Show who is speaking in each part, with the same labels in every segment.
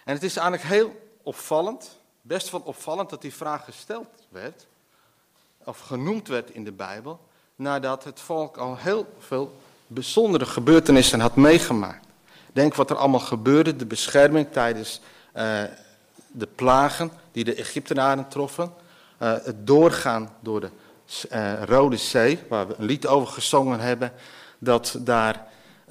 Speaker 1: En het is eigenlijk heel opvallend, best wel opvallend, dat die vraag gesteld werd, of genoemd werd in de Bijbel, nadat het volk al heel veel bijzondere gebeurtenissen had meegemaakt. Denk wat er allemaal gebeurde, de bescherming tijdens de plagen die de Egyptenaren troffen. Het doorgaan door de Rode Zee, waar we een lied over gezongen hebben, dat daar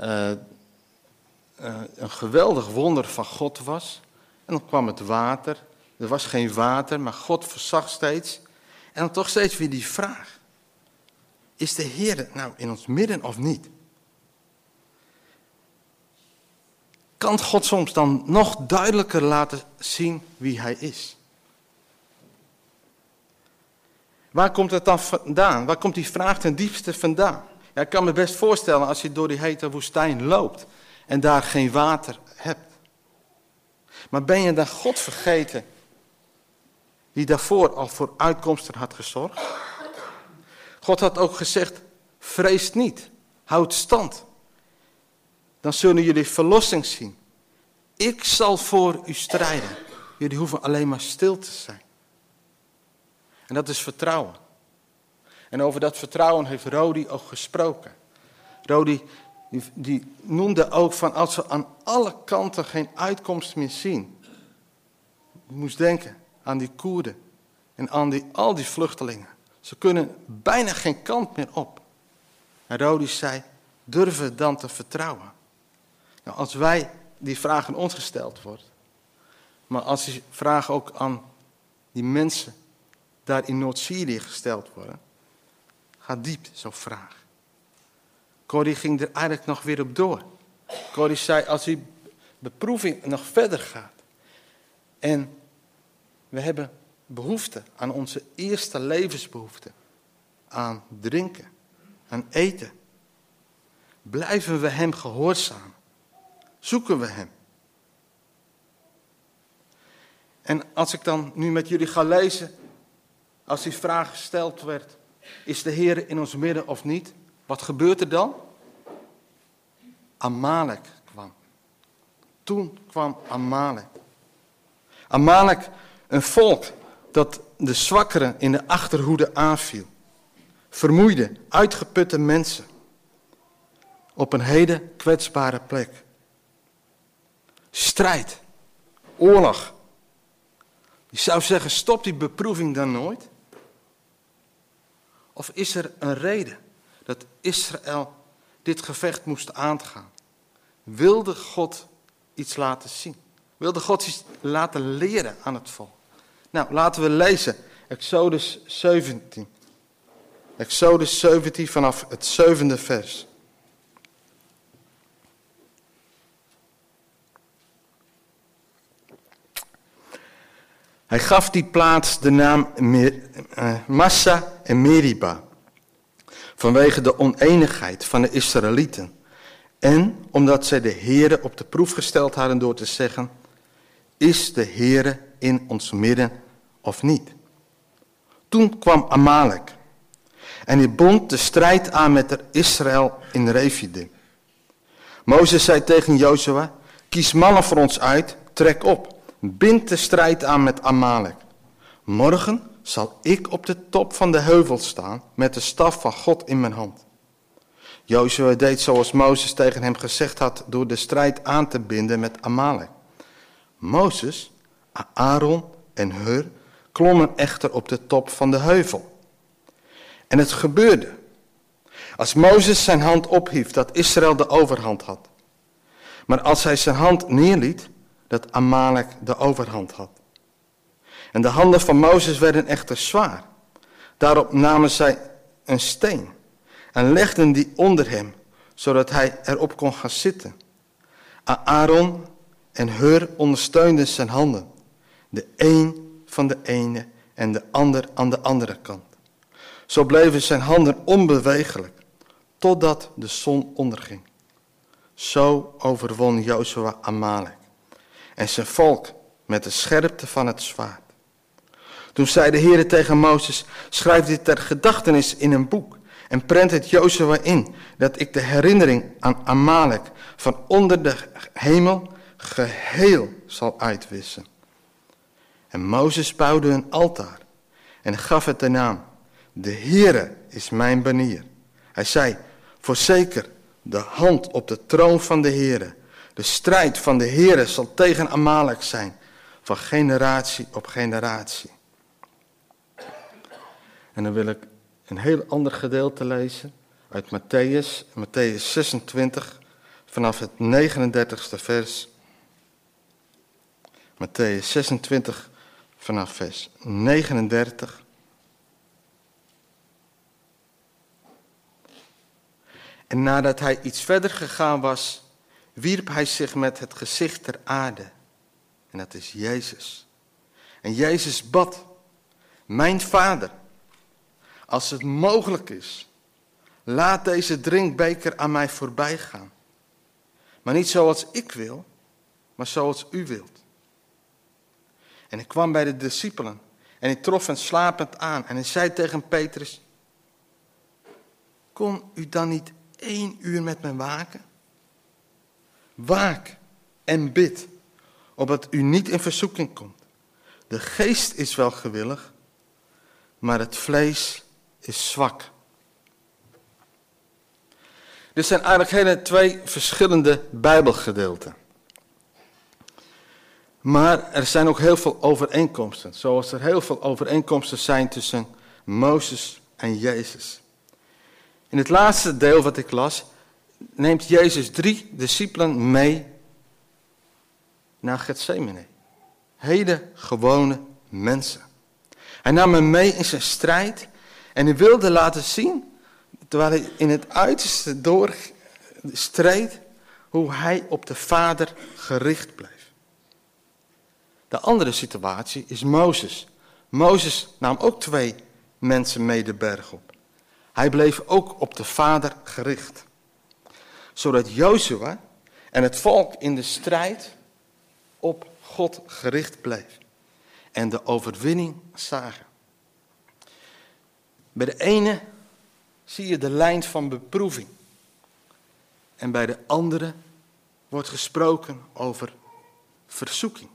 Speaker 1: een geweldig wonder van God was. En dan kwam het water. Er was geen water, maar God voorzag steeds. En dan toch steeds weer die vraag. Is de Heer nou in ons midden of niet? Kan God soms dan nog duidelijker laten zien wie hij is? Waar komt het dan vandaan? Waar komt die vraag ten diepste vandaan? Ja, ik kan me best voorstellen als je door die hete woestijn loopt en daar geen water hebt. Maar ben je dan God vergeten die daarvoor al voor uitkomsten had gezorgd? God had ook gezegd, vrees niet, houd stand. Dan zullen jullie verlossing zien. Ik zal voor u strijden. Jullie hoeven alleen maar stil te zijn. En dat is vertrouwen. En over dat vertrouwen heeft Rodi ook gesproken. Rodi die noemde ook van als we aan alle kanten geen uitkomst meer zien. Je moest denken aan die Koerden en aan al die vluchtelingen. Ze kunnen bijna geen kant meer op. En Rodi zei, durven dan te vertrouwen. Nou, als wij die vraag aan ons gesteld wordt, maar als die vraag ook aan die mensen daar in Noord-Syrië gesteld worden, gaat diep zo'n vraag. Corrie ging er eigenlijk nog weer op door. Corrie zei, als die beproeving nog verder gaat en we hebben behoefte aan onze eerste levensbehoefte, aan drinken, aan eten, blijven we hem gehoorzaam? Zoeken we hem? En als ik dan nu met jullie ga lezen, als die vraag gesteld werd, is de Heer in ons midden of niet? Wat gebeurt er dan? Amalek kwam. Toen kwam Amalek. Amalek, een volk dat de zwakkeren in de achterhoede aanviel. Vermoeide, uitgeputte mensen. Op een hele kwetsbare plek. Strijd. Oorlog. Je zou zeggen, stop die beproeving dan nooit? Of is er een reden dat Israël dit gevecht moest aangaan? Wilde God iets laten zien? Wilde God iets laten leren aan het volk? Nou, laten we lezen Exodus 17. Exodus 17 vanaf het 7e vers. Hij gaf die plaats de naam Massa en Meriba, vanwege de oneenigheid van de Israëlieten. En omdat zij de Heere op de proef gesteld hadden door te zeggen, is de Heere in ons midden of niet? Toen kwam Amalek en hij bond de strijd aan met Israël in Refidim. Mozes zei tegen Jozua, kies mannen voor ons uit, trek op. Bind de strijd aan met Amalek. Morgen zal ik op de top van de heuvel staan met de staf van God in mijn hand. Jozua deed zoals Mozes tegen hem gezegd had door de strijd aan te binden met Amalek. Mozes, Aaron en Hur klommen echter op de top van de heuvel. En het gebeurde, als Mozes zijn hand ophief, dat Israël de overhand had. Maar als hij zijn hand neerliet, dat Amalek de overhand had. En de handen van Mozes werden echter zwaar. Daarop namen zij een steen en legden die onder hem, zodat hij erop kon gaan zitten. Aaron en Hur ondersteunden zijn handen, de een van de ene en de ander aan de andere kant. Zo bleven zijn handen onbewegelijk, totdat de zon onderging. Zo overwon Jozua Amalek en zijn volk met de scherpte van het zwaard. Toen zei de Heere tegen Mozes, schrijf dit ter gedachtenis in een boek en prent het Jozua in, dat ik de herinnering aan Amalek van onder de hemel geheel zal uitwissen. En Mozes bouwde een altaar en gaf het de naam: De Heere is mijn banier. Hij zei: Voorzeker, de hand op de troon van de Heere. De strijd van de Heere zal tegen Amalek zijn, van generatie op generatie. En dan wil ik een heel ander gedeelte lezen uit Matthäus 26, vanaf het 39ste vers. Matthäus 26, vanaf vers 39. En nadat hij iets verder gegaan was, wierp hij zich met het gezicht ter aarde. En dat is Jezus. En Jezus bad: Mijn Vader, als het mogelijk is, laat deze drinkbeker aan mij voorbij gaan. Maar niet zoals ik wil, maar zoals u wilt. En hij kwam bij de discipelen en hij trof hen slapend aan. En hij zei tegen Petrus: Kon u dan niet 1 uur met mij waken? Waak en bid, opdat u niet in verzoeking komt. De geest is wel gewillig, maar het vlees is zwak. Dit zijn eigenlijk twee verschillende Bijbelgedeelten. Maar er zijn ook heel veel overeenkomsten. Zoals er heel veel overeenkomsten zijn tussen Mozes en Jezus. In het laatste deel wat ik las, neemt Jezus 3 discipelen mee naar Getsemane. Hele gewone mensen. Hij nam hen mee in zijn strijd en hij wilde laten zien, terwijl hij in het uiterste doorstreed, hoe hij op de Vader gericht bleef. De andere situatie is Mozes. Mozes nam ook 2 mensen mee de berg op. Hij bleef ook op de Vader gericht. Zodat Jozua en het volk in de strijd op God gericht bleef. En de overwinning zagen. Bij de ene zie je de lijn van beproeving. En bij de andere wordt gesproken over verzoeking.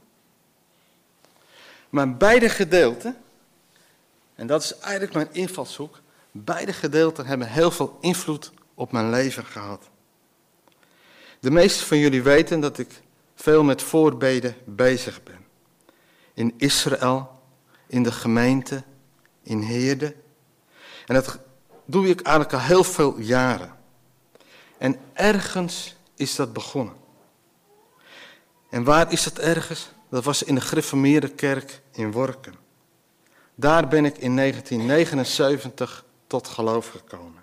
Speaker 1: Maar beide gedeelten, en dat is eigenlijk mijn invalshoek, beide gedeelten hebben heel veel invloed op mijn leven gehad. De meesten van jullie weten dat ik veel met voorbeden bezig ben. In Israël, in de gemeente, in Heerde. En dat doe ik eigenlijk al heel veel jaren. En ergens is dat begonnen. En waar is dat ergens? Dat was in de gereformeerde kerk in Workum. Daar ben ik in 1979 tot geloof gekomen.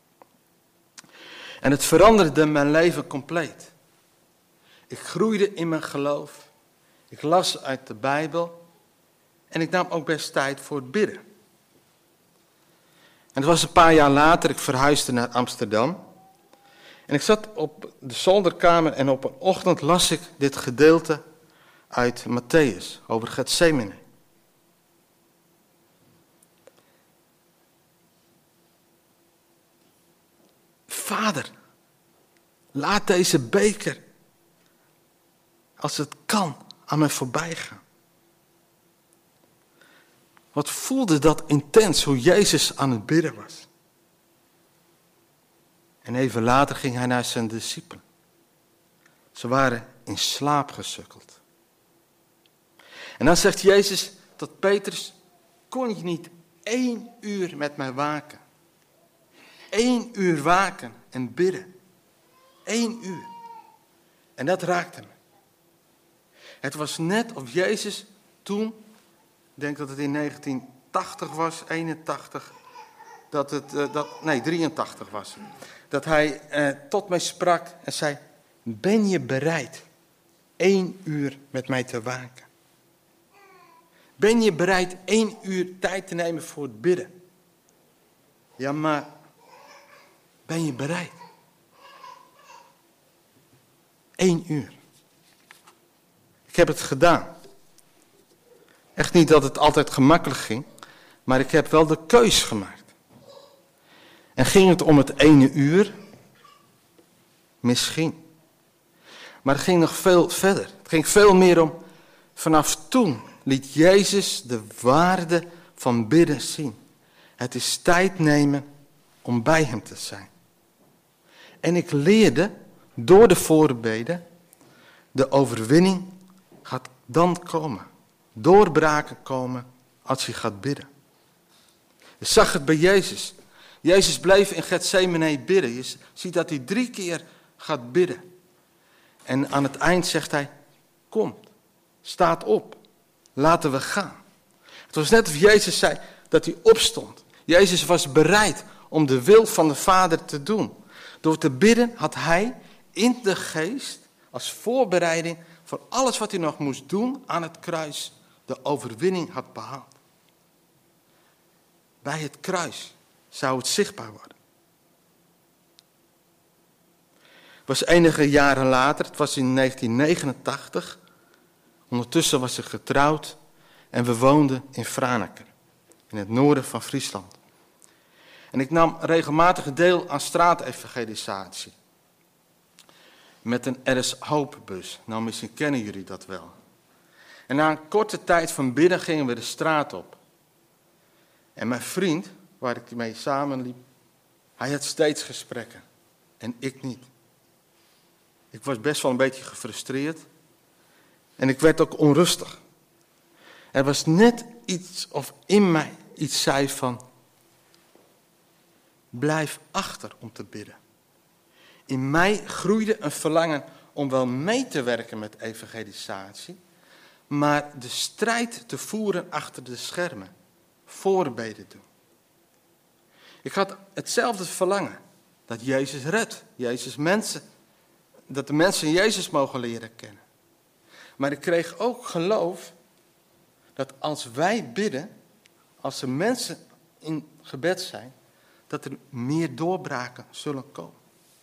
Speaker 1: En het veranderde mijn leven compleet. Ik groeide in mijn geloof. Ik las uit de Bijbel. En ik nam ook best tijd voor het bidden. En het was een paar jaar later, ik verhuisde naar Amsterdam. En ik zat op de zolderkamer en op een ochtend las ik dit gedeelte uit Matthäus over Getsemane. Vader, laat deze beker, als het kan, aan mij voorbij gaan. Wat voelde dat intens, hoe Jezus aan het bidden was. En even later ging hij naar zijn discipelen. Ze waren in slaap gesukkeld. En dan zegt Jezus tot Petrus: kon je niet 1 uur met mij waken? 1 uur waken en bidden. 1 uur. En dat raakte me. Het was net of Jezus toen, ik denk dat het in 1980 was, 81, 83 was. Dat hij tot mij sprak en zei: ben je bereid 1 uur met mij te waken? Ben je bereid 1 uur tijd te nemen voor het bidden? Ja, maar ben je bereid? 1 uur. Ik heb het gedaan. Echt niet dat het altijd gemakkelijk ging, maar ik heb wel de keus gemaakt. En ging het om het 1 uur? Misschien. Maar het ging nog veel verder. Het ging veel meer om, vanaf toen liet Jezus de waarde van bidden zien. Het is tijd nemen om bij hem te zijn. En ik leerde door de voorbeden, de overwinning gaat dan komen. Doorbraken komen als je gaat bidden. Je zag het bij Jezus. Jezus bleef in Getsemane bidden. Je ziet dat hij 3 keer gaat bidden. En aan het eind zegt hij, kom, staat op, laten we gaan. Het was net of Jezus zei dat hij opstond. Jezus was bereid om de wil van de Vader te doen. Door te bidden had hij in de geest, als voorbereiding voor alles wat hij nog moest doen aan het kruis, de overwinning had behaald. Bij het kruis zou het zichtbaar worden. Het was enige jaren later, het was in 1989. Ondertussen was ze getrouwd en we woonden in Franeker, in het noorden van Friesland. En ik nam regelmatig deel aan straatevangelisatie. Met een RS Hoopbus. Nou, misschien kennen jullie dat wel. En na een korte tijd van bidden gingen we de straat op. En mijn vriend, waar ik mee samenliep, hij had steeds gesprekken. En ik niet. Ik was best wel een beetje gefrustreerd. En ik werd ook onrustig. Er was net iets, of in mij iets zei van, blijf achter om te bidden. In mij groeide een verlangen om wel mee te werken met evangelisatie, maar de strijd te voeren achter de schermen, voorbeden doen. Ik had hetzelfde verlangen, dat Jezus redt, dat de mensen Jezus mogen leren kennen. Maar ik kreeg ook geloof dat als wij bidden, als er mensen in gebed zijn, dat er meer doorbraken zullen komen.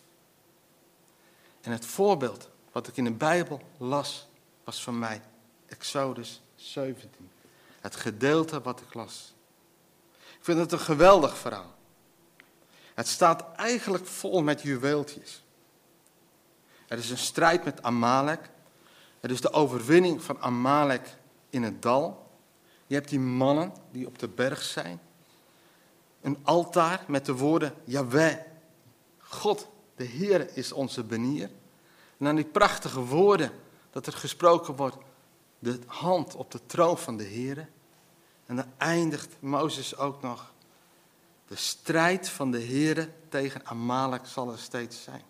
Speaker 1: En het voorbeeld wat ik in de Bijbel las, was van mij Exodus 17. Het gedeelte wat ik las. Ik vind het een geweldig verhaal. Het staat eigenlijk vol met juweeltjes. Er is een strijd met Amalek. Het is de overwinning van Amalek in het dal. Je hebt die mannen die op de berg zijn. Een altaar met de woorden Jahweh, God, de Heer is onze benier. En dan die prachtige woorden dat er gesproken wordt, de hand op de troon van de Heer. En dan eindigt Mozes ook nog, de strijd van de Heer tegen Amalek zal er steeds zijn.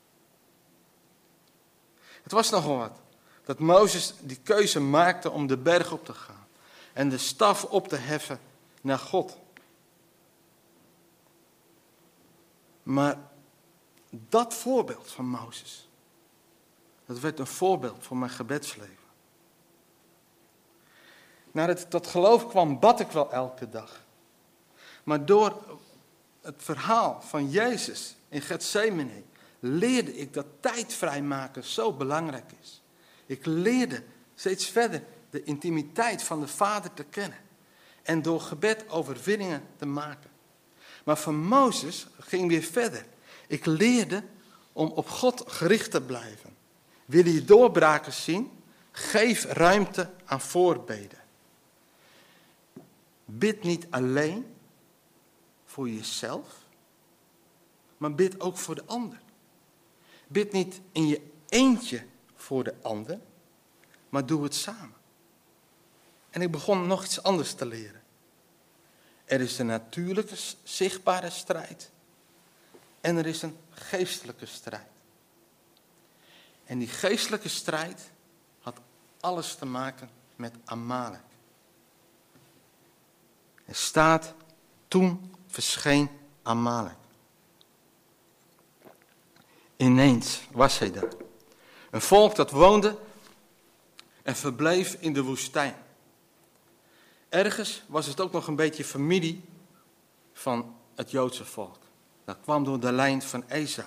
Speaker 1: Het was nogal wat, dat Mozes die keuze maakte om de berg op te gaan en de staf op te heffen naar God. Maar dat voorbeeld van Mozes, dat werd een voorbeeld voor mijn gebedsleven. Nadat ik tot geloof kwam, bad ik wel elke dag. Maar door het verhaal van Jezus in Getsemane leerde ik dat tijd vrijmaken zo belangrijk is. Ik leerde steeds verder de intimiteit van de Vader te kennen. En door gebed overwinningen te maken. Maar van Mozes ging weer verder. Ik leerde om op God gericht te blijven. Wil je doorbraken zien? Geef ruimte aan voorbeden. Bid niet alleen voor jezelf, maar bid ook voor de ander. Bid niet in je eentje voor de ander, maar doe het samen. En ik begon nog iets anders te leren. Er is een natuurlijke, zichtbare strijd. En er is een geestelijke strijd. En die geestelijke strijd had alles te maken met Amalek. Er staat, toen verscheen Amalek. Ineens was hij daar. Een volk dat woonde en verbleef in de woestijn. Ergens was het ook nog een beetje familie van het Joodse volk. Dat kwam door de lijn van Esau.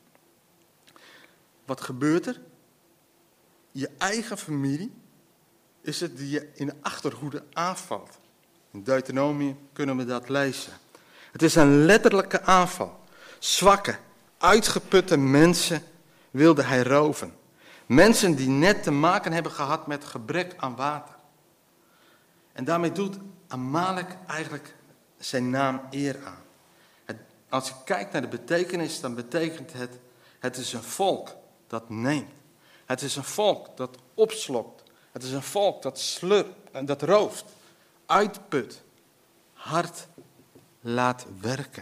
Speaker 1: Wat gebeurt er? Je eigen familie is het die je in de achterhoede aanvalt. In Deuteronomium kunnen we dat lezen. Het is een letterlijke aanval. Zwakke, uitgeputte mensen wilde hij roven. Mensen die net te maken hebben gehad met gebrek aan water. En daarmee doet Amalek eigenlijk zijn naam eer aan. Als je kijkt naar de betekenis, dan betekent het is een volk dat neemt. Het is een volk dat opslokt. Het is een volk dat slurpt en dat rooft, uitput, hard laat werken.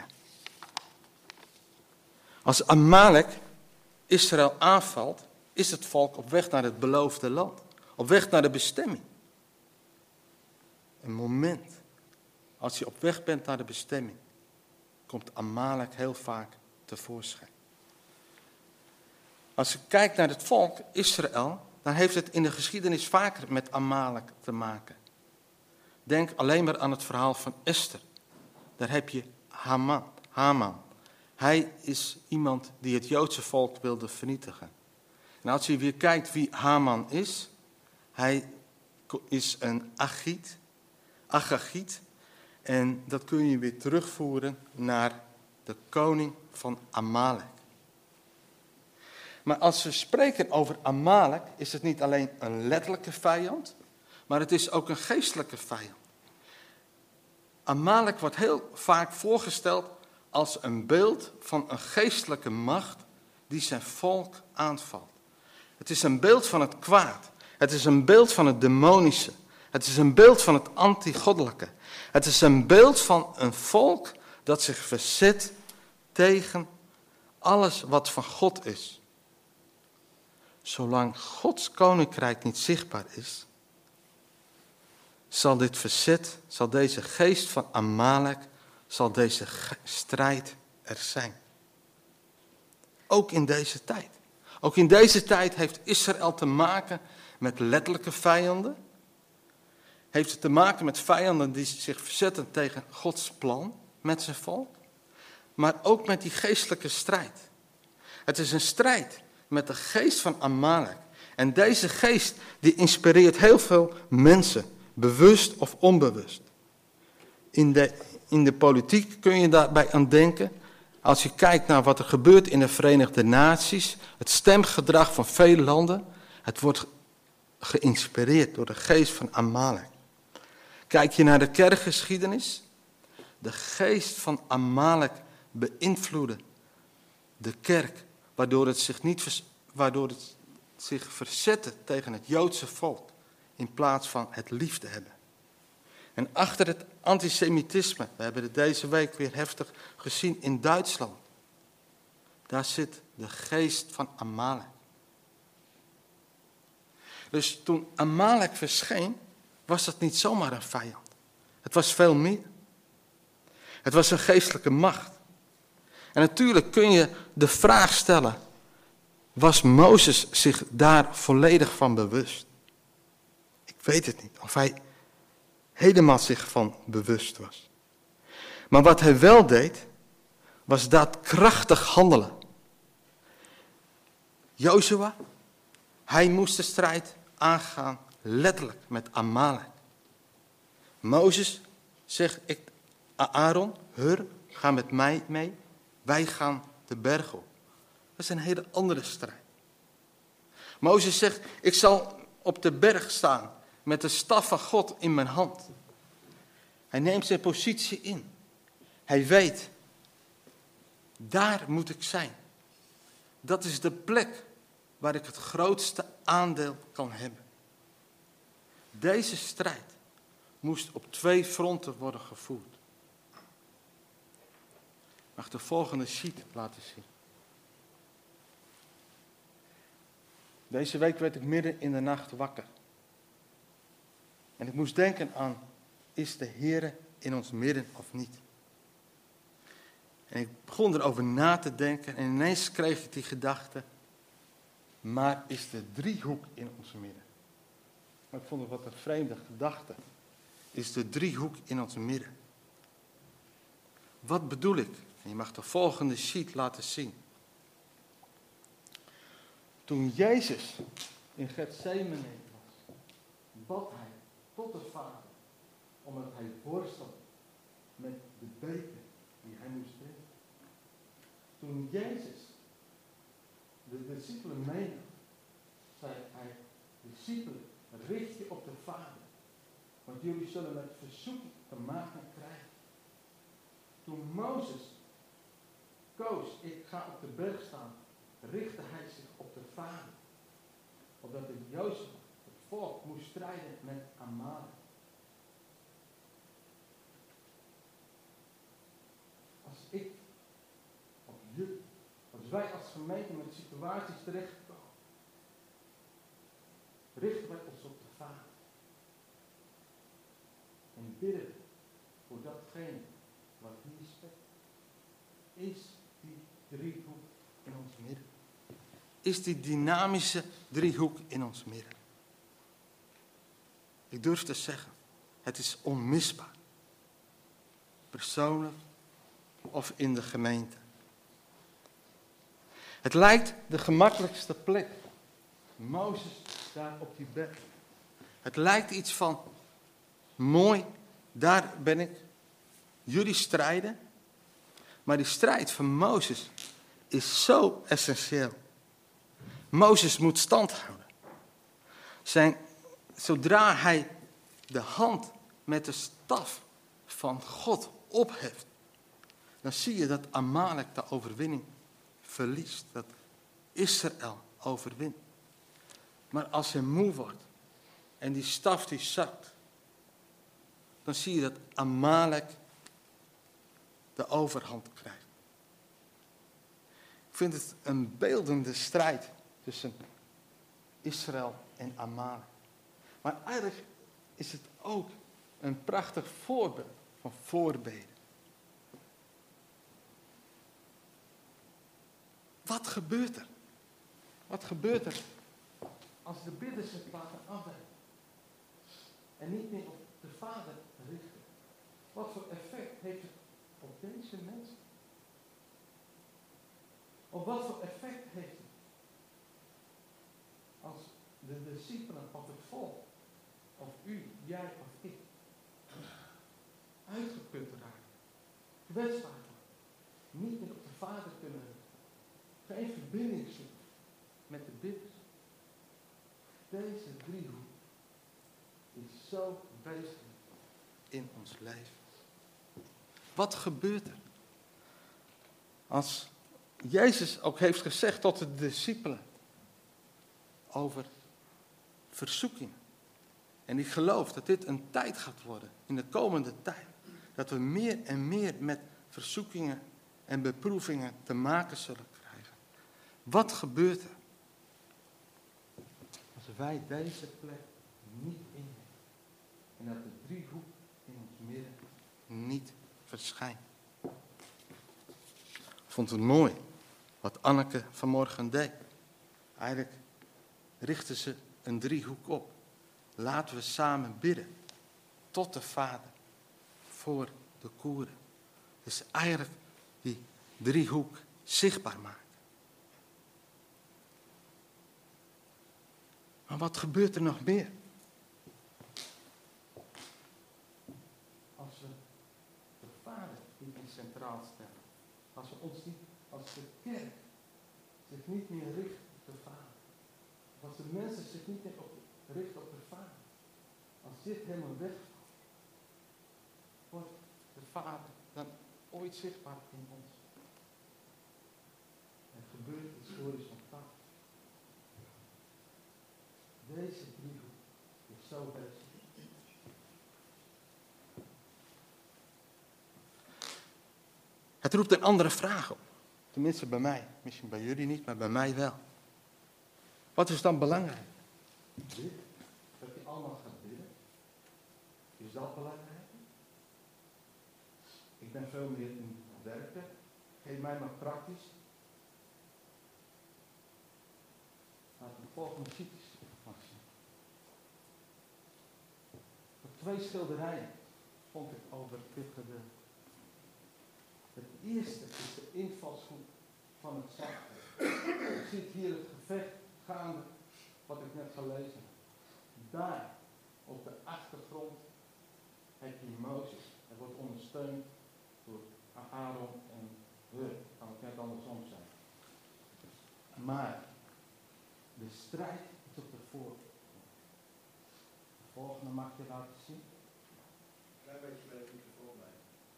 Speaker 1: Als Amalek Israël aanvalt, is het volk op weg naar het beloofde land. Op weg naar de bestemming. Een moment, als je op weg bent naar de bestemming, komt Amalek heel vaak tevoorschijn. Als je kijkt naar het volk Israël, dan heeft het in de geschiedenis vaker met Amalek te maken. Denk alleen maar aan het verhaal van Esther. Daar heb je Haman. Hij is iemand die het Joodse volk wilde vernietigen. En als je weer kijkt wie Haman is, hij is een Agagiet. En dat kun je weer terugvoeren naar de koning van Amalek. Maar als we spreken over Amalek, is het niet alleen een letterlijke vijand, maar het is ook een geestelijke vijand. Amalek wordt heel vaak voorgesteld als een beeld van een geestelijke macht die zijn volk aanvalt. Het is een beeld van het kwaad. Het is een beeld van het demonische. Het is een beeld van het antigoddelijke. Het is een beeld van een volk dat zich verzet tegen alles wat van God is. Zolang Gods koninkrijk niet zichtbaar is, zal dit verzet, zal deze geest van Amalek, zal deze strijd er zijn. Ook in deze tijd. Ook in deze tijd heeft Israël te maken met letterlijke vijanden. Heeft het te maken met vijanden die zich verzetten tegen Gods plan met zijn volk. Maar ook met die geestelijke strijd. Het is een strijd met de geest van Amalek. En deze geest die inspireert heel veel mensen, bewust of onbewust. In de politiek kun je daarbij aan denken. Als je kijkt naar wat er gebeurt in de Verenigde Naties, het stemgedrag van vele landen, het wordt geïnspireerd door de geest van Amalek. Kijk je naar de kerkgeschiedenis, de geest van Amalek beïnvloedde de kerk, waardoor het zich verzette tegen het Joodse volk, in plaats van het liefde hebben. En achter het antisemitisme, we hebben het deze week weer heftig gezien in Duitsland, daar zit de geest van Amalek. Dus toen Amalek verscheen, was dat niet zomaar een vijand. Het was veel meer. Het was een geestelijke macht. En natuurlijk kun je de vraag stellen, was Mozes zich daar volledig van bewust? Ik weet het niet, of hij helemaal zich van bewust was. Maar wat hij wel deed, was daadkrachtig handelen. Jozua, hij moest de strijd aangaan, letterlijk met Amalek. Mozes zegt, Aaron, Hur, ga met mij mee, wij gaan de berg op. Dat is een hele andere strijd. Mozes zegt, ik zal op de berg staan met de staf van God in mijn hand. Hij neemt zijn positie in. Hij weet, daar moet ik zijn. Dat is de plek waar ik het grootste aandeel kan hebben. Deze strijd moest op 2 fronten worden gevoerd. Ik mag de volgende sheet laten zien. Deze week werd ik midden in de nacht wakker. En ik moest denken aan, is de Heere in ons midden of niet? En ik begon erover na te denken en ineens kreeg ik die gedachte, maar is de driehoek in ons midden? Maar ik vond het wat een vreemde gedachte. Is de driehoek in ons midden? Wat bedoel ik? En je mag de volgende sheet laten zien. Toen Jezus in Getsemane was, bad hij tot de Vader, omdat hij worstelde met de beker die hij moest drinken. Toen Jezus de discipelen meenam zei hij, discipelen, richt je op de Vader. Want jullie zullen met verzoeking te maken krijgen. Toen Mozes koos, ik ga op de berg staan, richtte hij zich op de Vader. Opdat de Jozef, het volk, moest strijden met Amalek. Als ik, of jullie, als wij als gemeente met situaties terechtkomen, richten wij ons op de Vader. En bidden voor datgene wat hier speelt. Is die driehoek in ons midden? Is die dynamische driehoek in ons midden? Ik durf te zeggen, het is onmisbaar. Persoonlijk of in de gemeente. Het lijkt de gemakkelijkste plek. Mozes daar op die berg. Het lijkt iets van, mooi, daar ben ik. Jullie strijden. Maar die strijd van Mozes is zo essentieel. Mozes moet stand houden. Zodra hij de hand met de staf van God opheft, dan zie je dat Amalek de overwinning verliest. Dat Israël overwint. Maar als hij moe wordt en die staf die zakt, dan zie je dat Amalek de overhand krijgt. Ik vind het een beeldende strijd tussen Israël en Amalek. Maar eigenlijk is het ook een prachtig voorbeeld van voorbeden. Wat gebeurt er? Wat gebeurt er als de bidders het laten afwijken en niet meer op de Vader richten? Wat voor effect heeft het op deze mensen? Of wat voor effect heeft het als de discipelen of het volk, of u, jij of ik, uitgeput raken, kwetsbaar worden, niet meer op de Vader kunnen richten, geen verbinding zoeken met de bidders? Deze driehoek is zo wezenlijk in ons leven. Wat gebeurt er als Jezus ook heeft gezegd tot de discipelen over verzoekingen? En ik geloof dat dit een tijd gaat worden, in de komende tijd, dat we meer en meer met verzoekingen en beproevingen te maken zullen krijgen. Wat gebeurt er als wij deze plek niet innemen en dat de driehoek in ons midden niet verschijnt? Ik vond het mooi wat Anneke vanmorgen deed. Eigenlijk richtte ze een driehoek op. Laten we samen bidden tot de Vader voor de koeren. Dus eigenlijk die driehoek zichtbaar maken. Maar wat gebeurt er nog meer? Als we de Vader niet centraal stellen. Als we ons niet, als de kerk zich niet meer richt op de Vader. Als de mensen zich niet meer richten op de Vader. Als dit helemaal wegvalt, wordt de Vader dan ooit zichtbaar in ons. Er gebeurt iets horizontaal. Deze driehoek is zo bezig. Het roept een andere vraag op. Tenminste bij mij. Misschien bij jullie niet, maar bij mij wel. Wat is dan belangrijk? Dit, dat je allemaal gaat bidden. Is dat belangrijk? Ik ben veel meer in werken. Geef mij maar praktisch. Laat de volgende cities maar zien. Op 2 schilderijen vond ik over dit gedeelte. Het eerste is de invalshoek van het zandveld. Je ziet hier het gevecht gaande, wat ik net gelezen heb. Daar, op de achtergrond, heb je Mozes. Hij wordt ondersteund door Aaron en Hur. Kan het net andersom zijn. Maar de strijd volgende mag je laten zien.
Speaker 2: Klein beetje bij de microfoon bij.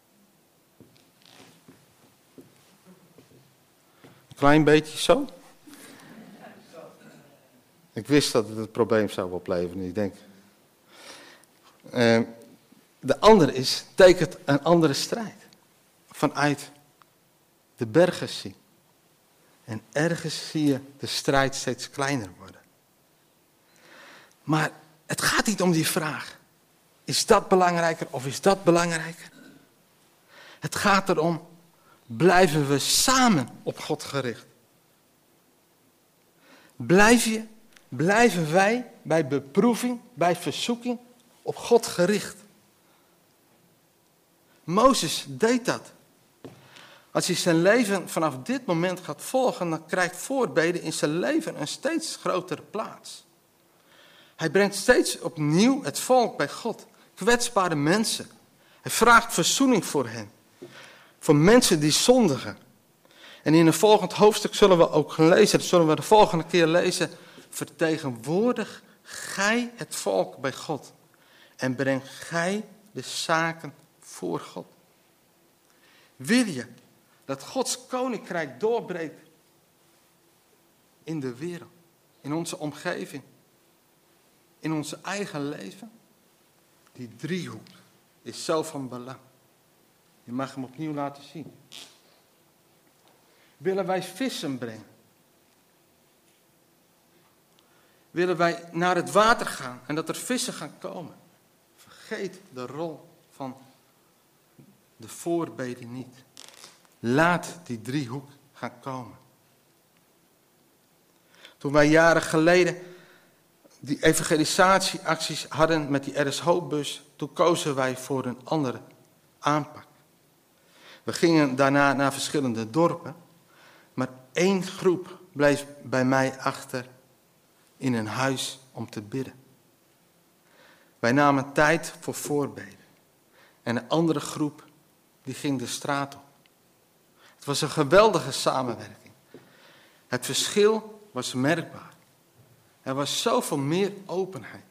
Speaker 1: Een klein beetje zo. Ik wist dat het een probleem zou opleveren. Ik denk. De andere tekent een andere strijd. Vanuit de bergen zien. En ergens zie je de strijd steeds kleiner worden. Maar het gaat niet om die vraag. Is dat belangrijker of is dat belangrijker? Het gaat erom, blijven we samen op God gericht? Blijven wij bij beproeving, bij verzoeking op God gericht? Mozes deed dat. Als hij zijn leven vanaf dit moment gaat volgen, dan krijgt voorbeden in zijn leven een steeds grotere plaats. Hij brengt steeds opnieuw het volk bij God. Kwetsbare mensen. Hij vraagt verzoening voor hen. Voor mensen die zondigen. En in een volgend hoofdstuk zullen we ook gaan lezen, dat zullen we de volgende keer lezen. Vertegenwoordig gij het volk bij God. En breng gij de zaken voor God. Wil je dat Gods koninkrijk doorbreekt in de wereld, in onze omgeving, in onze eigen leven? Die driehoek is zo van belang. Je mag hem opnieuw laten zien. Willen wij vissen brengen? Willen wij naar het water gaan en dat er vissen gaan komen? Vergeet de rol van de voorbeden niet. Laat die driehoek gaan komen. Toen wij jaren geleden die evangelisatieacties hadden met die RSH-bus, toen kozen wij voor een andere aanpak. We gingen daarna naar verschillende dorpen, maar één groep bleef bij mij achter in een huis om te bidden. Wij namen tijd voor voorbeden. En een andere groep die ging de straat op. Het was een geweldige samenwerking. Het verschil was merkbaar. Er was zoveel meer openheid.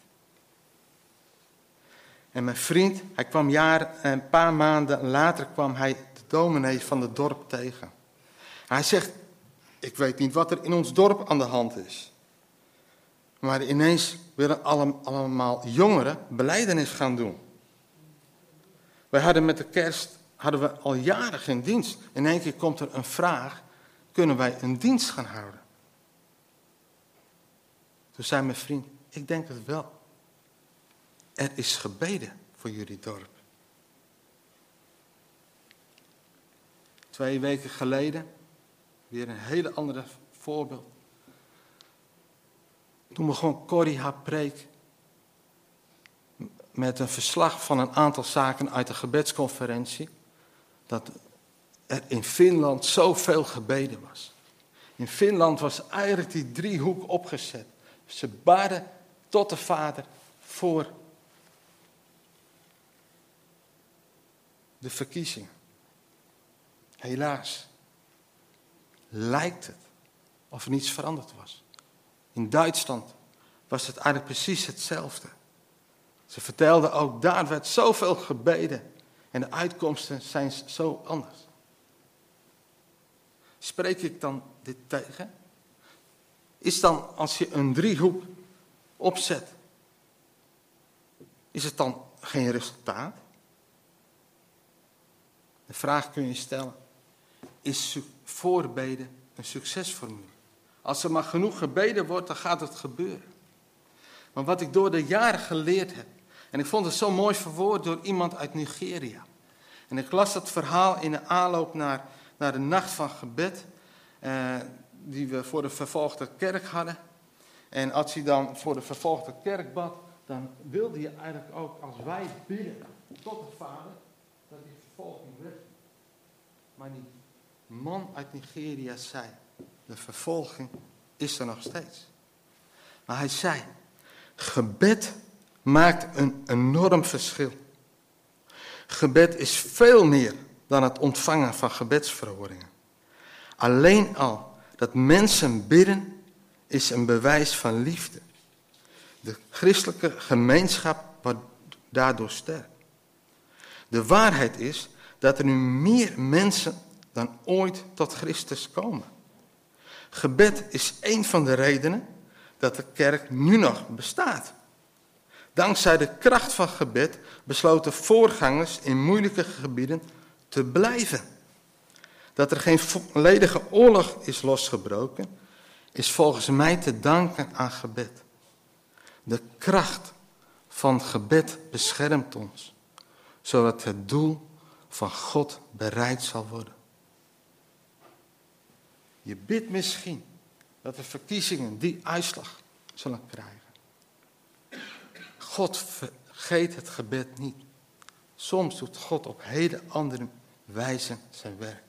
Speaker 1: En mijn vriend, hij kwam een paar maanden later kwam hij de dominee van het dorp tegen. Hij zegt, ik weet niet wat er in ons dorp aan de hand is. Maar ineens willen allemaal jongeren belijdenis gaan doen. Wij hadden met de kerst al jaren geen dienst. In één keer komt er een vraag, kunnen wij een dienst gaan houden? Toen zei mijn vriend, ik denk het wel. Er is gebeden voor jullie dorp. 2 weken geleden, weer een hele andere voorbeeld. Toen begon Corrie haar preek met een verslag van een aantal zaken uit de gebedsconferentie. Dat er in Finland zoveel gebeden was. In Finland was eigenlijk die driehoek opgezet. Ze baden tot de Vader voor de verkiezingen. Helaas lijkt het of er niets veranderd was. In Duitsland was het eigenlijk precies hetzelfde. Ze vertelden ook, daar werd zoveel gebeden en de uitkomsten zijn zo anders. Spreek ik dan dit tegen? Is dan, als je een driehoek opzet, is het dan geen resultaat? De vraag kun je stellen, is voorbeden een succesformule? Als er maar genoeg gebeden wordt, dan gaat het gebeuren. Maar wat ik door de jaren geleerd heb, en ik vond het zo mooi verwoord door iemand uit Nigeria. En ik las dat verhaal in de aanloop naar de nacht van gebed, die we voor de vervolgde kerk hadden. En als hij dan voor de vervolgde kerk bad, dan wilde je eigenlijk ook, als wij bidden tot de Vader, dat die vervolging weg. Maar die man uit Nigeria zei, de vervolging is er nog steeds. Maar hij zei, gebed maakt een enorm verschil. Gebed is veel meer dan het ontvangen van gebedsverhoringen. Alleen al dat mensen bidden is een bewijs van liefde. De christelijke gemeenschap wordt daardoor sterk. De waarheid is dat er nu meer mensen dan ooit tot Christus komen. Gebed is een van de redenen dat de kerk nu nog bestaat. Dankzij de kracht van gebed besloten voorgangers in moeilijke gebieden te blijven. Dat er geen volledige oorlog is losgebroken, is volgens mij te danken aan gebed. De kracht van gebed beschermt ons, zodat het doel van God bereikt zal worden. Je bidt misschien dat de verkiezingen die uitslag zullen krijgen. God vergeet het gebed niet. Soms doet God op hele andere wijze zijn werk.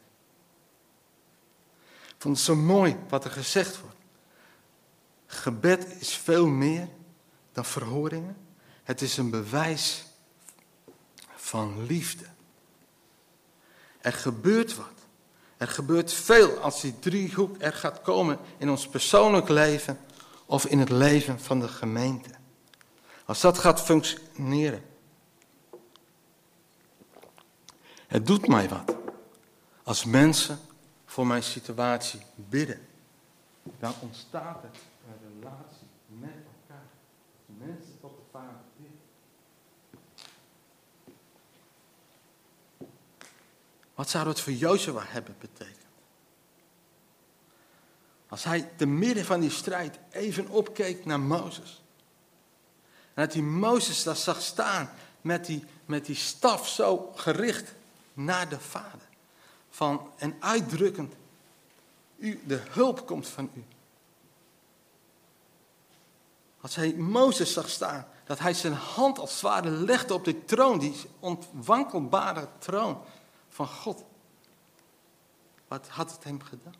Speaker 1: Ik vond het zo mooi wat er gezegd wordt. Gebed is veel meer dan verhoringen. Het is een bewijs van liefde. Er gebeurt wat. Er gebeurt veel als die driehoek er gaat komen in ons persoonlijk leven of in het leven van de gemeente. Als dat gaat functioneren. Het doet mij wat. Als mensen voor mijn situatie bidden, dan ontstaat er een relatie met elkaar. Als mensen tot de Vader bidden. Wat zou dat voor Jozua hebben betekend? Als hij te midden van die strijd even opkeek naar Mozes. En dat hij Mozes daar zag staan met die staf zo gericht naar de Vader. En uitdrukkend, de hulp komt van u. Als hij Mozes zag staan, dat hij zijn hand als het ware legde op de troon, die onwankelbare troon van God. Wat had het hem gedaan?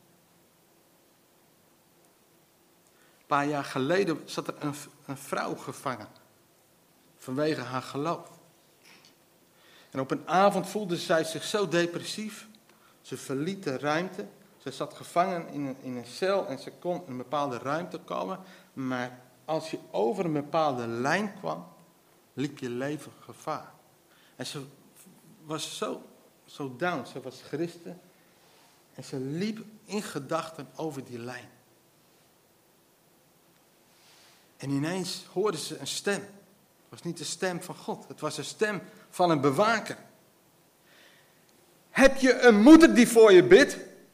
Speaker 1: Een paar jaar geleden zat er een vrouw gevangen. Vanwege haar geloof. En op een avond voelde zij zich zo depressief. Ze verliet de ruimte. Ze zat gevangen in een cel en ze kon in een bepaalde ruimte komen. Maar als je over een bepaalde lijn kwam, liep je leven gevaar. En ze was zo down. Ze was christen. En ze liep in gedachten over die lijn. En ineens hoorde ze een stem. Het was niet de stem van God. Het was de stem van een bewaker. Heb je een moeder die voor je bidt?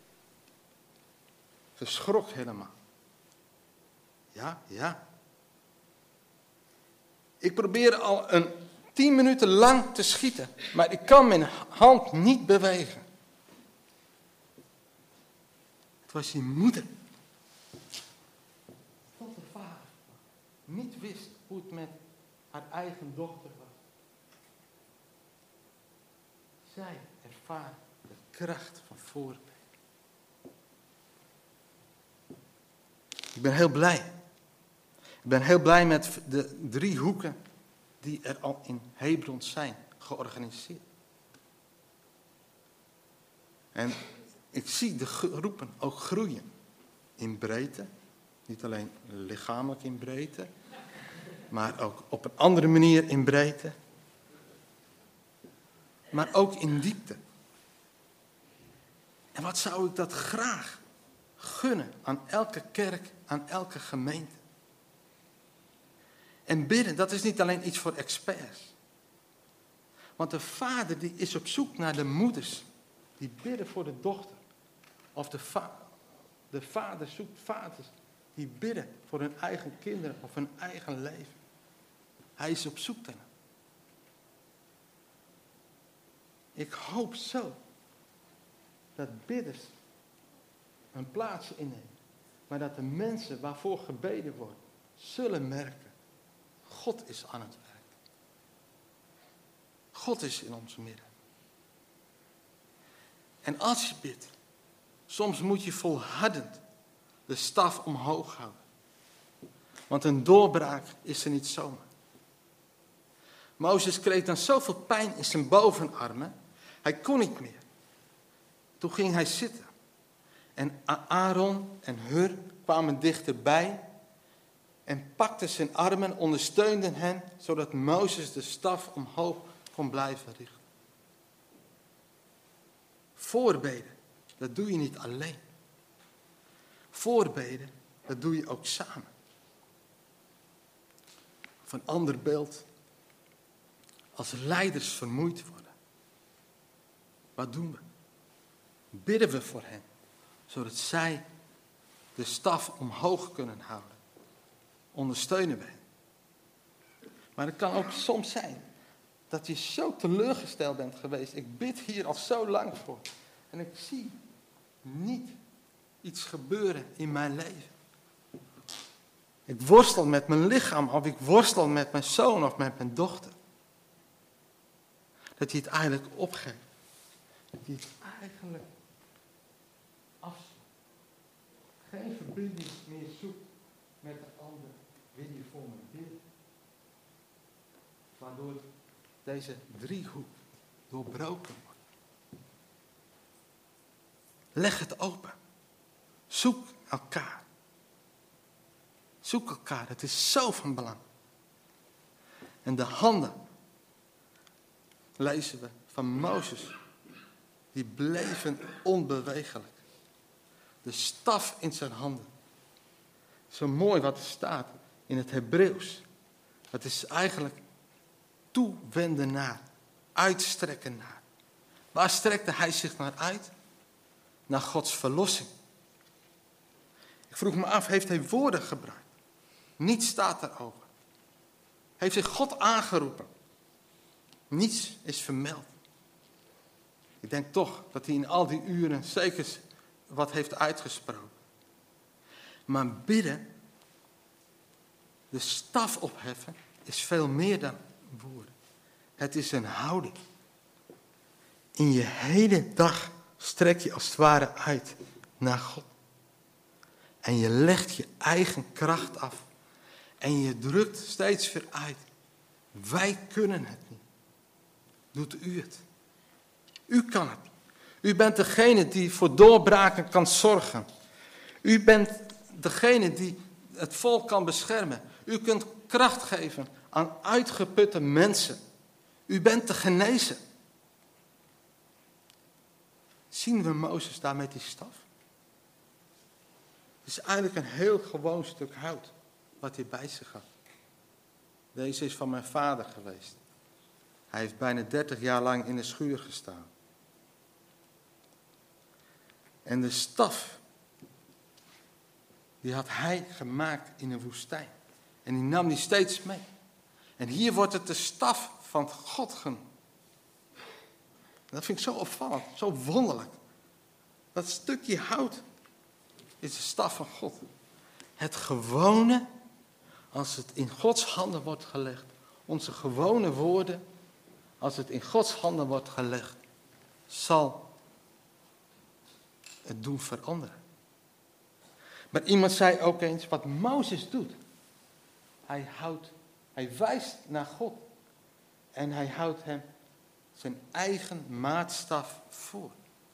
Speaker 1: Ze schrok helemaal. Ja. Ik probeer al 10 minuten lang te schieten. Maar ik kan mijn hand niet bewegen. Het was die moeder. Tot de vader niet wist hoe het met haar eigen dochter was. Zij ervaart de kracht van voorbeden. Ik ben heel blij. Ik ben heel blij met de 3 hoeken die er al in Hebron zijn georganiseerd. En ik zie de groepen ook groeien in breedte. Niet alleen lichamelijk in breedte, maar ook op een andere manier in breedte. Maar ook in diepte. En wat zou ik dat graag gunnen aan elke kerk, aan elke gemeente. En bidden, dat is niet alleen iets voor experts. Want de vader die is op zoek naar de moeders die bidden voor de dochter. Of de vader zoekt vaders die bidden voor hun eigen kinderen of hun eigen leven. Hij is op zoek daarnaar. Ik hoop zo dat bidders een plaats innemen. Maar dat de mensen waarvoor gebeden wordt, zullen merken. God is aan het werk. God is in ons midden. En als je bidt, soms moet je volhardend de staf omhoog houden. Want een doorbraak is er niet zomaar. Mozes kreeg dan zoveel pijn in zijn bovenarmen. Hij kon niet meer. Toen ging hij zitten. En Aaron en Hur kwamen dichterbij. en pakte zijn armen, ondersteunde hen, zodat Mozes de staf omhoog kon blijven richten. Voorbeden, dat doe je niet alleen. Voorbeden, dat doe je ook samen. Of een ander beeld. Als leiders vermoeid worden. Wat doen we? Bidden we voor hen, zodat zij de staf omhoog kunnen houden. Ondersteunen we hen. Maar het kan ook soms zijn dat je zo teleurgesteld bent geweest. Ik bid hier al zo lang voor. En ik zie niet iets gebeuren in mijn leven. Ik worstel met mijn lichaam of ik worstel met mijn zoon of met mijn dochter. Dat je het eigenlijk opgeeft. Dat je het eigenlijk afslaat. Geen verbinding meer zoekt met de ander. Wil je voor me bidden? Waardoor deze driehoek doorbroken wordt. Leg het open. Zoek elkaar. Zoek elkaar. Het is zo van belang. En de handen, lezen we van Mozes, die bleven onbewegelijk. De staf in zijn handen. Zo mooi wat er staat in het Hebreeuws. Het is eigenlijk toewenden naar, uitstrekken naar. Waar strekte hij zich naar uit? Naar Gods verlossing. Ik vroeg me af, heeft hij woorden gebruikt? Niets staat erover. Heeft zich God aangeroepen? Niets is vermeld. Ik denk toch dat hij in al die uren zeker wat heeft uitgesproken. Maar bidden, de staf opheffen, is veel meer dan woorden. Het is een houding. In je hele dag strek je als het ware uit naar God. En je legt je eigen kracht af. En je drukt steeds weer uit. Wij kunnen het niet. Doet u het. U kan het. U bent degene die voor doorbraken kan zorgen. U bent degene die het volk kan beschermen. U kunt kracht geven aan uitgeputte mensen. U bent te genezen. Zien we Mozes daar met die staf? Het is eigenlijk een heel gewoon stuk hout wat hij bij zich had. Deze is van mijn vader geweest. Hij heeft bijna 30 jaar lang in de schuur gestaan. En de staf, die had hij gemaakt in een woestijn. En die nam die steeds mee. En hier wordt het de staf van God genoemd. Dat vind ik zo opvallend, zo wonderlijk. Dat stukje hout is de staf van God. Het gewone, als het in Gods handen wordt gelegd, onze gewone woorden, als het in Gods handen wordt gelegd, zal het doen veranderen. Maar iemand zei ook eens, wat Mozes doet, hij wijst naar God en hij houdt hem zijn eigen maatstaf voor.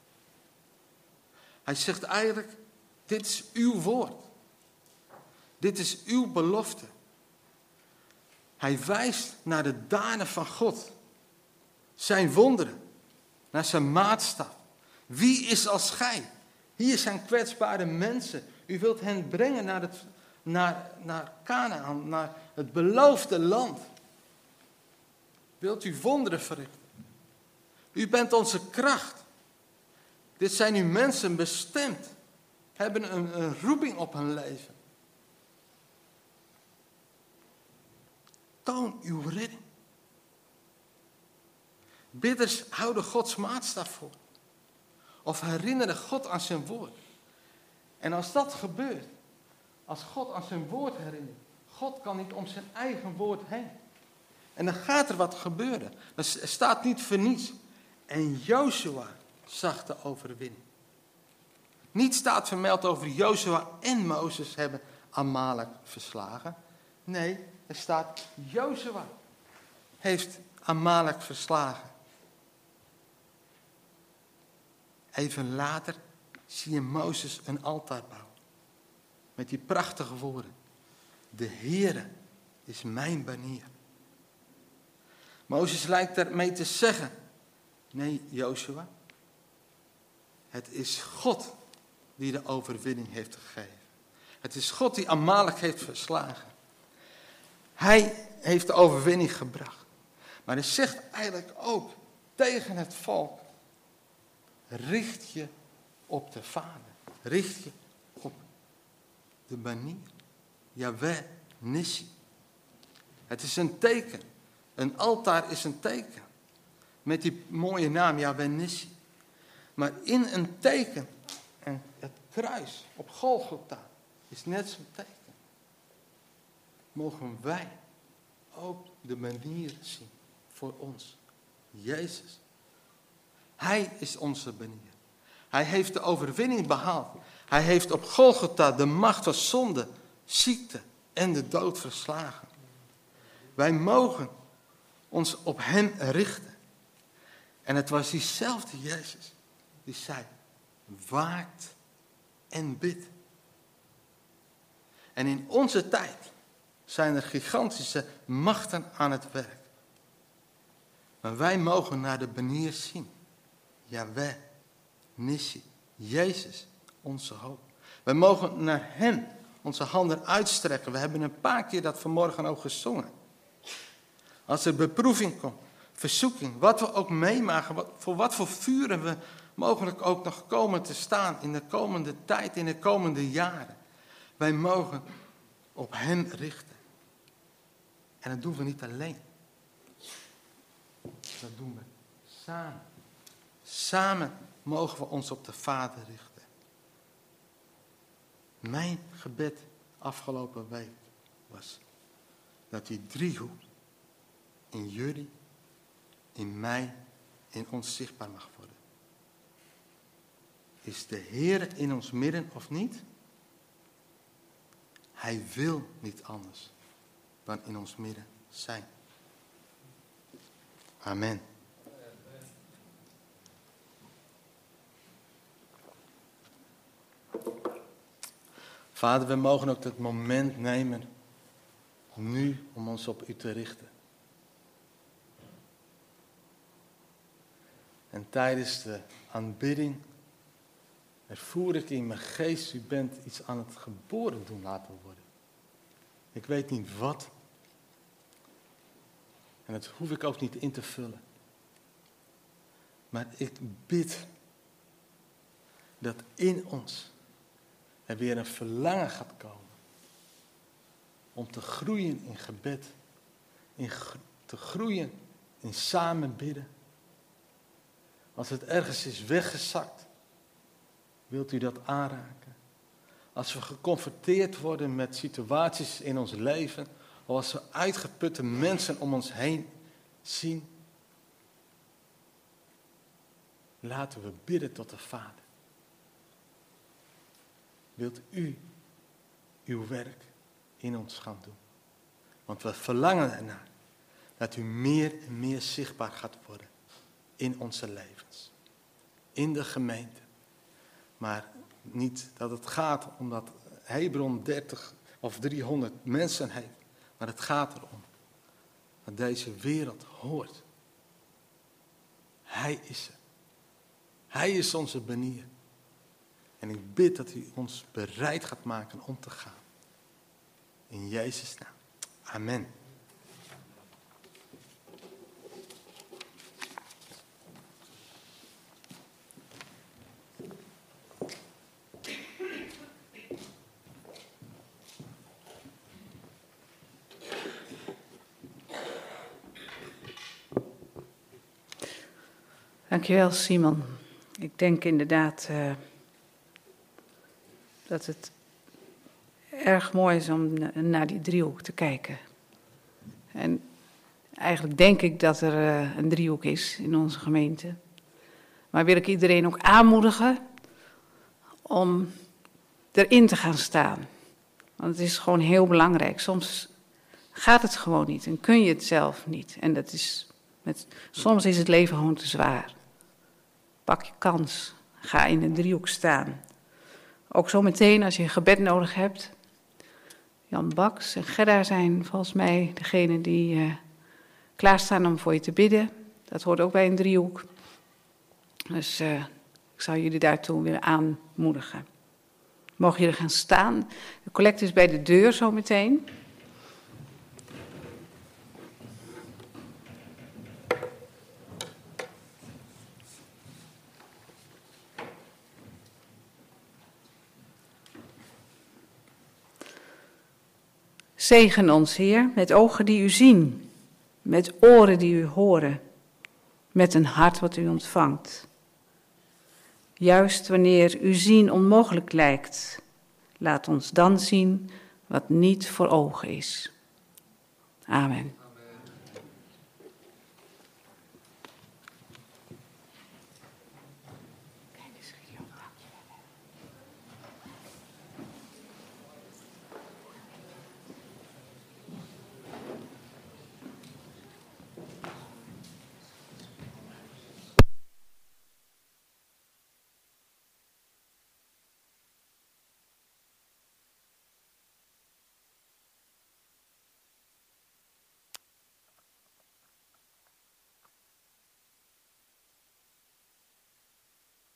Speaker 1: Hij zegt eigenlijk, dit is uw woord. Dit is uw belofte. Hij wijst naar de daden van God. Zijn wonderen. Naar zijn maatstaf. Wie is als gij? Hier zijn kwetsbare mensen. U wilt hen brengen naar Kanaan, naar het beloofde land. Wilt u wonderen verrichten? U bent onze kracht. Dit zijn uw mensen bestemd. Hebben een roeping op hun leven. Toon uw redding. Bidders houden Gods maatstaf voor. Of herinneren God aan zijn woord. En als dat gebeurt, als God aan zijn woord herinnert, God kan niet om zijn eigen woord heen. En dan gaat er wat gebeuren. Er staat niet voor niets. En Jozua zag de overwinning. Niet staat vermeld over Jozua en Mozes hebben Amalek verslagen. Nee, er staat Jozua heeft Amalek verslagen. Even later zie je Mozes een altaar bouwen. Met die prachtige woorden. De Heere is mijn banier. Mozes lijkt daarmee te zeggen, nee Jozua, het is God die de overwinning heeft gegeven. Het is God die Amalek heeft verslagen. Hij heeft de overwinning gebracht. Maar hij zegt eigenlijk ook tegen het volk, richt je op de Vader. Richt je op de banier. Yahweh Nissi. Het is een teken. Een altaar is een teken. Met die mooie naam Yahweh Nissi. Maar in een teken, en het kruis op Golgotha is net zo'n teken. Mogen wij ook de banier zien voor ons. Jezus. Hij is onze banier. Hij heeft de overwinning behaald. Hij heeft op Golgotha de macht van zonde, ziekte en de dood verslagen. Wij mogen ons op hem richten. En het was diezelfde Jezus die zei, waakt en bid. En in onze tijd zijn er gigantische machten aan het werk. Maar wij mogen naar de banier zien. Yahweh, Nissi, Jezus, onze hoop. Wij mogen naar hem onze handen uitstrekken. We hebben een paar keer dat vanmorgen ook gezongen. Als er beproeving komt, verzoeking, wat we ook meemaken, voor wat voor vuren we mogelijk ook nog komen te staan in de komende tijd, in de komende jaren. Wij mogen op hem richten. En dat doen we niet alleen. Dat doen we samen. Samen mogen we ons op de Vader richten. Mijn gebed afgelopen week was dat die driehoek in jullie, in mij, in ons zichtbaar mag worden. Is de Heer in ons midden of niet? Hij wil niet anders dan in ons midden zijn. Amen. Vader, we mogen ook het moment nemen nu om ons op u te richten. En tijdens de aanbidding ervoer ik in mijn geest, u bent iets aan het geboren doen laten worden. Ik weet niet wat. En dat hoef ik ook niet in te vullen. Maar ik bid dat in ons er weer een verlangen gaat komen. Om te groeien in gebed. Te groeien in samen bidden. Als het ergens is weggezakt, wilt u dat aanraken. Als we geconfronteerd worden met situaties in ons leven, of als we uitgeputte mensen om ons heen zien, laten we bidden tot de Vader. Wilt u uw werk in ons gaan doen? Want we verlangen ernaar dat u meer en meer zichtbaar gaat worden in onze levens. In de gemeente. Maar niet dat het gaat omdat Hebron 30 of 300 mensen heeft. Maar het gaat erom dat deze wereld hoort. Hij is er. Hij is onze banier. En ik bid dat u ons bereid gaat maken om te gaan. In Jezus' naam. Amen.
Speaker 3: Dankjewel, Simon. Ik denk inderdaad dat het erg mooi is om naar die driehoek te kijken. En eigenlijk denk ik dat er een driehoek is in onze gemeente. Maar wil ik iedereen ook aanmoedigen om erin te gaan staan. Want het is gewoon heel belangrijk. Soms gaat het gewoon niet en kun je het zelf niet. En dat is soms is het leven gewoon te zwaar. Pak je kans. Ga in een driehoek staan. Ook zo meteen als je gebed nodig hebt. Jan Baks en Gerda zijn volgens mij degene die klaarstaan om voor je te bidden. Dat hoort ook bij een driehoek. Dus ik zou jullie daartoe willen aanmoedigen. Mogen jullie gaan staan. De collecte is bij de deur zometeen. Zegen ons, Heer, met ogen die u zien, met oren die u horen, met een hart wat u ontvangt. Juist wanneer u zien onmogelijk lijkt, laat ons dan zien wat niet voor ogen is. Amen.